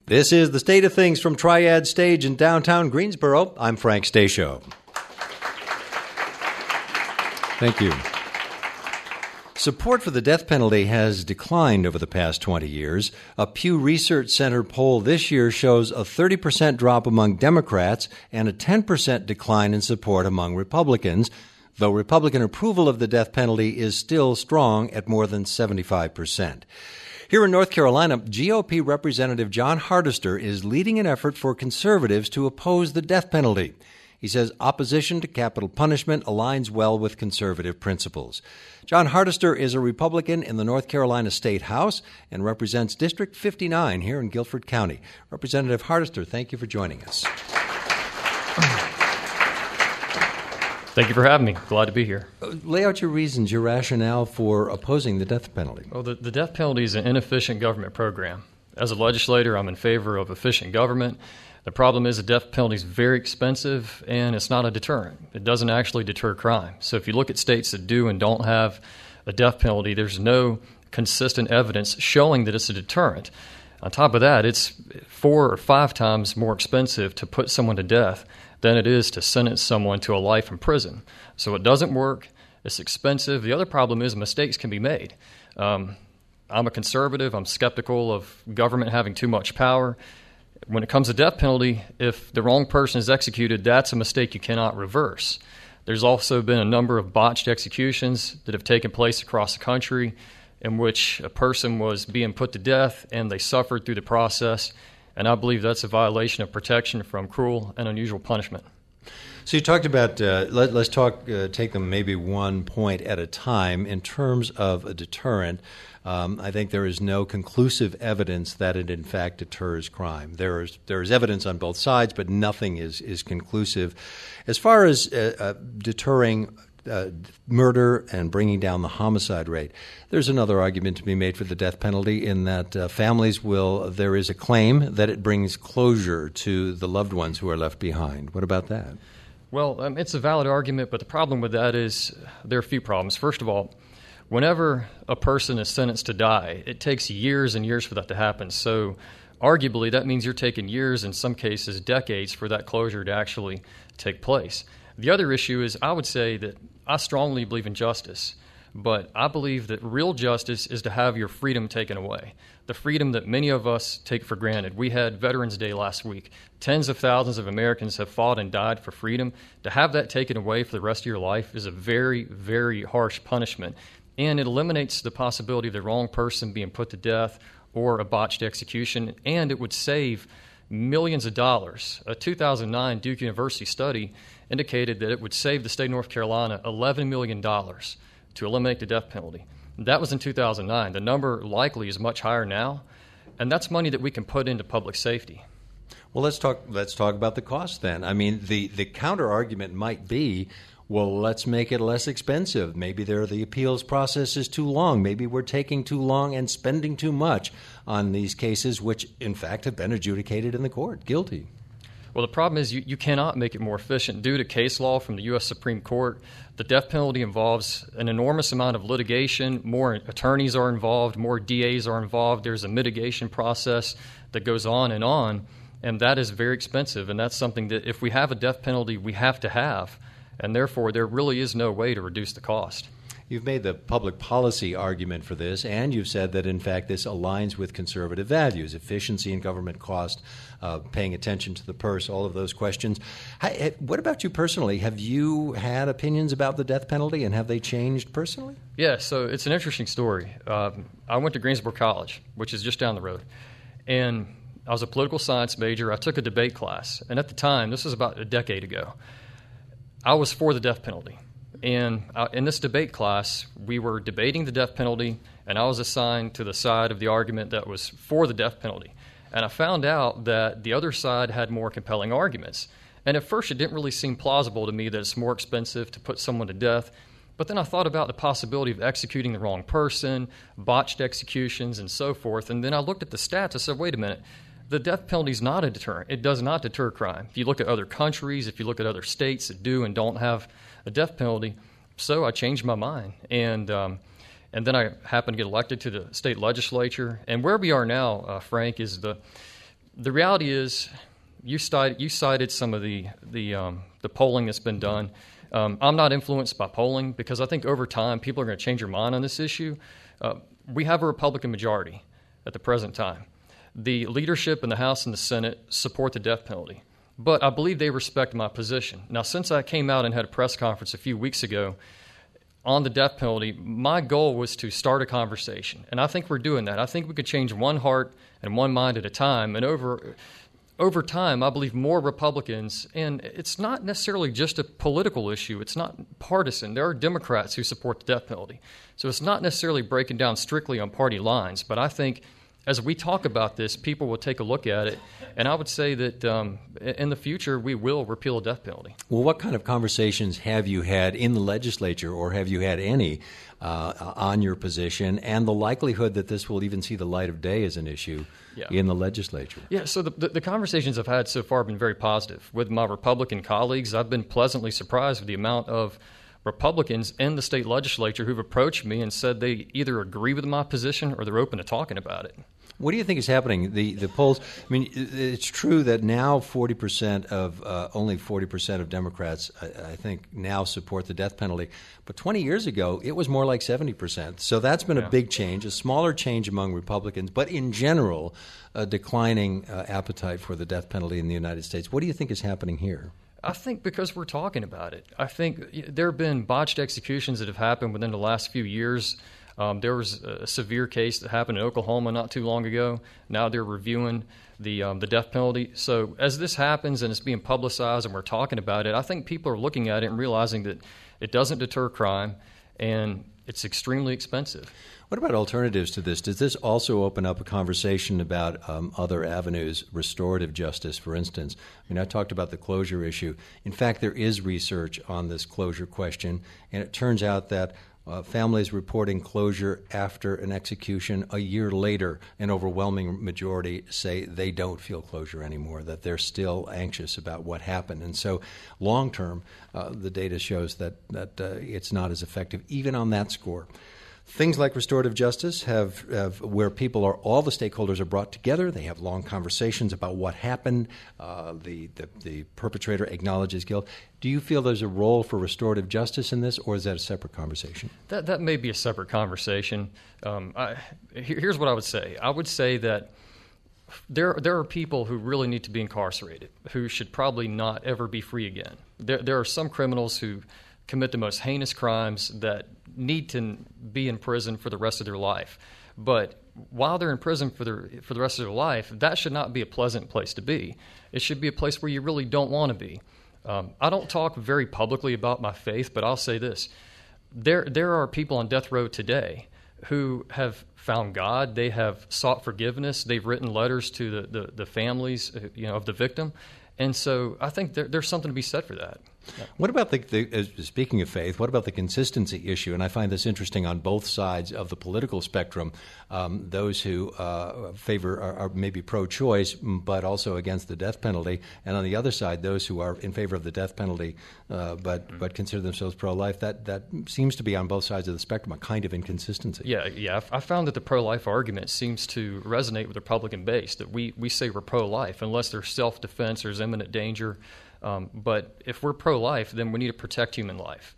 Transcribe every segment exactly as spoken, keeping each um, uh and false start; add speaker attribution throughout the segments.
Speaker 1: This is The State of Things from Triad Stage in downtown Greensboro. I'm Frank Stasio. Thank you. Support for the death penalty has declined over the past twenty years. A Pew Research Center poll this year shows a thirty percent drop among Democrats and a ten percent decline in support among Republicans, though Republican approval of the death penalty is still strong at more than seventy-five percent. Here in North Carolina, G O P Representative John Hardister is leading an effort for conservatives to oppose the death penalty. He says opposition to capital punishment aligns well with conservative principles. John Hardister is a Republican in the North Carolina State House and represents District fifty-nine here in Guilford County. Representative Hardister, thank you for joining us.
Speaker 2: Thank you for having me. Glad to be here.
Speaker 1: Lay out your reasons, your rationale for opposing the death penalty.
Speaker 2: Well, the, the death penalty is an inefficient government program. As a legislator, I'm in favor of efficient government. The problem is the death penalty is very expensive, and it's not a deterrent. It doesn't actually deter crime. So if you look at states that do and don't have a death penalty, there's no consistent evidence showing that it's a deterrent. On top of that, it's four or five times more expensive to put someone to death than it is to sentence someone to a life in prison. So it doesn't work. It's expensive. The other problem is mistakes can be made. Um, I'm a conservative. I'm skeptical of government having too much power. When it comes to death penalty, if the wrong person is executed, that's a mistake you cannot reverse. There's also been a number of botched executions that have taken place across the country in which a person was being put to death and they suffered through the process. And I believe that's a violation of protection from cruel and unusual punishment.
Speaker 1: So you talked about, uh, let, let's talk, uh, take them maybe one point at a time. In terms of a deterrent, um, I think there is no conclusive evidence that it in fact deters crime. There is there is evidence on both sides, but nothing is, is conclusive. As far as uh, uh, deterring Uh, murder and bringing down the homicide rate, there's another argument to be made for the death penalty in that uh, families will, there is a claim that it brings closure to the loved ones who are left behind. What about that?
Speaker 2: Well, um, it's a valid argument, but the problem with that is there are a few problems. First of all, whenever a person is sentenced to die, it takes years and years for that to happen. So arguably, that means you're taking years, in some cases decades, for that closure to actually take place. The other issue is I would say that I strongly believe in justice, but I believe that real justice is to have your freedom taken away, the freedom that many of us take for granted. We had Veterans Day last week. Tens of thousands of Americans have fought and died for freedom. To have that taken away for the rest of your life is a very, very harsh punishment, and it eliminates the possibility of the wrong person being put to death or a botched execution, and it would save millions of dollars. A two thousand nine Duke University study indicated that it would save the state of North Carolina eleven million dollars to eliminate the death penalty. That was in two thousand nine. The number likely is much higher now, and that's money that we can put into public safety.
Speaker 1: Well, let's talk let's talk about the cost then. I mean, the, the counter-argument might be, well, let's make it less expensive. Maybe there the appeals process is too long. Maybe we're taking too long and spending too much on these cases, which, in fact, have been adjudicated in the court, guilty.
Speaker 2: Well, the problem is you, you cannot make it more efficient. Due to case law from the U S Supreme Court, the death penalty involves an enormous amount of litigation. More attorneys are involved. More D As are involved. There's a mitigation process that goes on and on, and that is very expensive. And that's something that if we have a death penalty, we have to have, and therefore there really is no way to reduce the cost.
Speaker 1: You've made the public policy argument for this, and you've said that, in fact, this aligns with conservative values, efficiency in government cost, uh, paying attention to the purse, all of those questions. How, what about you personally? Have you had opinions about the death penalty, and have they changed personally?
Speaker 2: Yeah, so it's an interesting story. Um, I went to Greensboro College, which is just down the road, and I was a political science major. I took a debate class, and at the time, this was about a decade ago, I was for the death penalty. And uh, in this debate class, we were debating the death penalty, and I was assigned to the side of the argument that was for the death penalty. And I found out that the other side had more compelling arguments. And at first, it didn't really seem plausible to me that it's more expensive to put someone to death. But then I thought about the possibility of executing the wrong person, botched executions, and so forth. And then I looked at the stats. I said, wait a minute. The death penalty is not a deterrent. It does not deter crime. If you look at other countries, if you look at other states that do and don't have a death penalty, so I changed my mind. And um, and then I happened to get elected to the state legislature. And where we are now, uh, Frank, is the the reality is, you cited, you cited some of the the, um, the polling that's been done. Um, I'm not influenced by polling because I think over time people are going to change their mind on this issue. Uh, we have a Republican majority at the present time. The leadership in the House and the Senate support the death penalty, but I believe they respect my position. Now, since I came out and had a press conference a few weeks ago on the death penalty, my goal was to start a conversation, and I think we're doing that. I think we could change one heart and one mind at a time, and over over time, I believe more Republicans, and it's not necessarily just a political issue. It's not partisan. There are Democrats who support the death penalty, so it's not necessarily breaking down strictly on party lines, but I think as we talk about this, people will take a look at it, and I would say that um, in the future we will repeal the death penalty.
Speaker 1: Well, what kind of conversations have you had in the legislature, or have you had any, uh, on your position, and the likelihood that this will even see the light of day as an issue yeah. in the legislature?
Speaker 2: Yeah, so the, the, the conversations I've had so far have been very positive. With my Republican colleagues, I've been pleasantly surprised with the amount of Republicans in the state legislature who've approached me and said they either agree with my position or they're open to talking about it.
Speaker 1: What do you think is happening? The the polls, I mean, it's true that now forty percent of, uh, only forty percent of Democrats, I, I think, now support the death penalty. But twenty years ago, it was more like seventy percent. So that's been yeah. a big change, a smaller change among Republicans, but in general, a declining uh, appetite for the death penalty in the United States. What do you think is happening here?
Speaker 2: I think because we're talking about it. I think there have been botched executions that have happened within the last few years. Um, there was a severe case that happened in Oklahoma not too long ago. Now they're reviewing the um, the death penalty. So as this happens and it's being publicized and we're talking about it, I think people are looking at it and realizing that it doesn't deter crime and it's extremely expensive.
Speaker 1: What about alternatives to this? Does this also open up a conversation about um, other avenues, restorative justice, for instance? I mean, I talked about the closure issue. In fact, there is research on this closure question, and it turns out that Uh, families reporting closure after an execution a year later, an overwhelming majority say they don't feel closure anymore, that they're still anxious about what happened. And so long term, uh, the data shows that, that uh, it's not as effective, even on that score. Things like restorative justice have, have where people are, all the stakeholders are brought together. They have long conversations about what happened. Uh, the, the the perpetrator acknowledges guilt. Do you feel there's a role for restorative justice in this, or is that a separate conversation?
Speaker 2: That that may be a separate conversation. Um, I, here's what I would say. I would say that there there are people who really need to be incarcerated, who should probably not ever be free again. There there are some criminals who commit the most heinous crimes that need to be in prison for the rest of their life. But while they're in prison for the for the rest of their life, that should not be a pleasant place to be. It should be a place where you really don't want to be. Um, I don't talk very publicly about my faith, but I'll say this. There there are people on death row today who have found God. They have sought forgiveness. They've written letters to the, the, the families you know, of the victim. And so I think there, there's something to be said for that. Yeah.
Speaker 1: What about the, the uh, speaking of faith, what about the consistency issue? And I find this interesting on both sides of the political spectrum. Um, those who uh, favor are, are maybe pro-choice, but also against the death penalty. And on the other side, those who are in favor of the death penalty, uh, but mm-hmm. but consider themselves pro-life. That that seems to be on both sides of the spectrum, a kind of inconsistency.
Speaker 2: Yeah, yeah. I found that the pro-life argument seems to resonate with the Republican base, that we, we say we're pro-life unless there's self-defense, there's imminent danger. Um, but if we're pro-life, then we need to protect human life.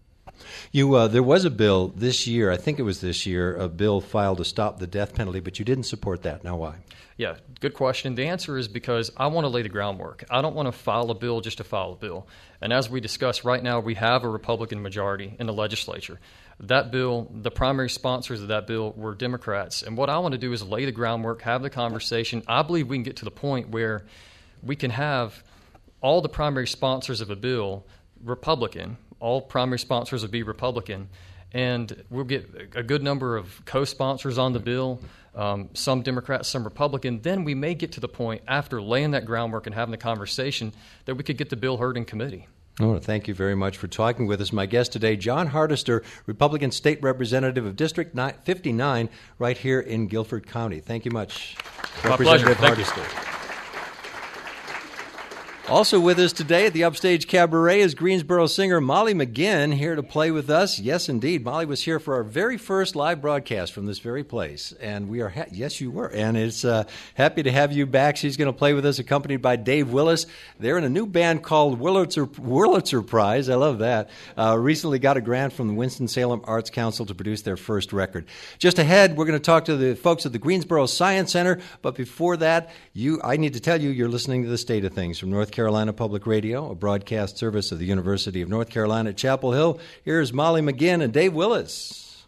Speaker 1: You, uh, there was a bill this year, I think it was this year, a bill filed to stop the death penalty, but you didn't support that. Now why?
Speaker 2: Yeah, good question. The answer is because I want to lay the groundwork. I don't want to file a bill just to file a bill. And as we discussed, right now we have a Republican majority in the legislature. That bill, the primary sponsors of that bill were Democrats. And what I want to do is lay the groundwork, have the conversation. I believe we can get to the point where we can have all the primary sponsors of a bill Republican, all primary sponsors would be Republican, and we'll get a good number of co-sponsors on the bill, um, some Democrats, some Republican. Then we may get to the point after laying that groundwork and having the conversation that we could get the bill heard in committee.
Speaker 1: I want to thank you very much for talking with us. My guest today, John Hardister, Republican State Representative of District fifty-nine, right here in Guilford County. Thank you much,
Speaker 2: My
Speaker 1: Representative
Speaker 2: pleasure.
Speaker 1: Hardister.
Speaker 2: Thank you.
Speaker 1: Also with us today at the Upstage Cabaret is Greensboro singer Molly McGinn, here to play with us. Yes, indeed. Molly was here for our very first live broadcast from this very place. And we are, ha- yes, you were. And it's uh, happy to have you back. She's going to play with us, accompanied by Dave Willis. They're in a new band called Wurlitzer, Wurlitzer Prize. I love that. Uh, recently got a grant from the Winston-Salem Arts Council to produce their first record. Just ahead, we're going to talk to the folks at the Greensboro Science Center. But before that, you, I need to tell you, you're listening to The State of Things from North Carolina. Carolina Public Radio, a broadcast service of the University of North Carolina at Chapel Hill. Here's Molly McGinn and Dave Willis.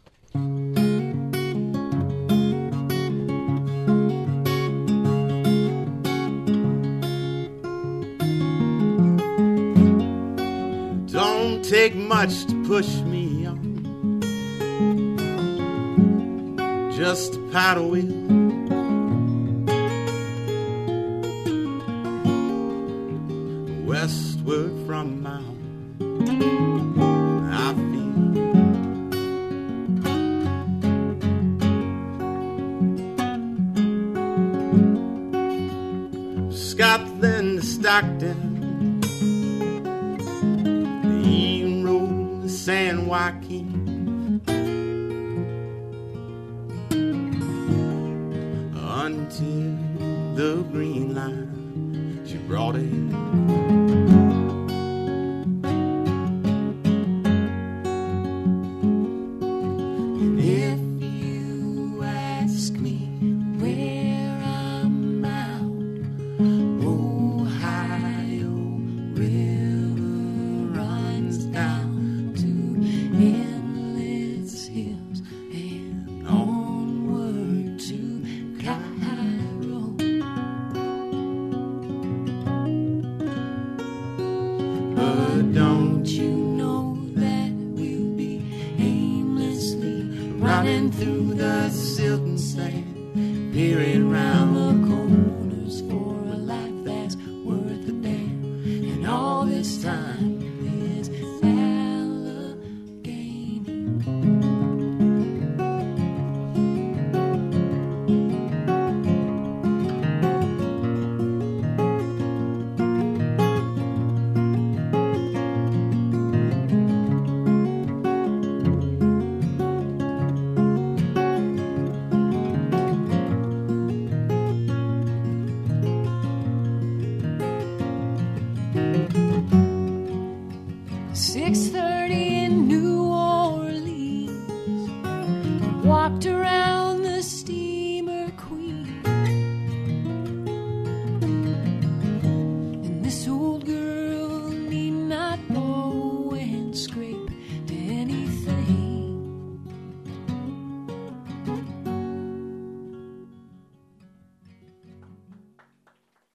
Speaker 3: Don't take much to push me on, just a paddle wheel. Westward from my home, I feel Scotland to Stockton, the Eaton Road to San Joaquin, until the Green Line, she brought it.
Speaker 4: Running through the silken sand, hearing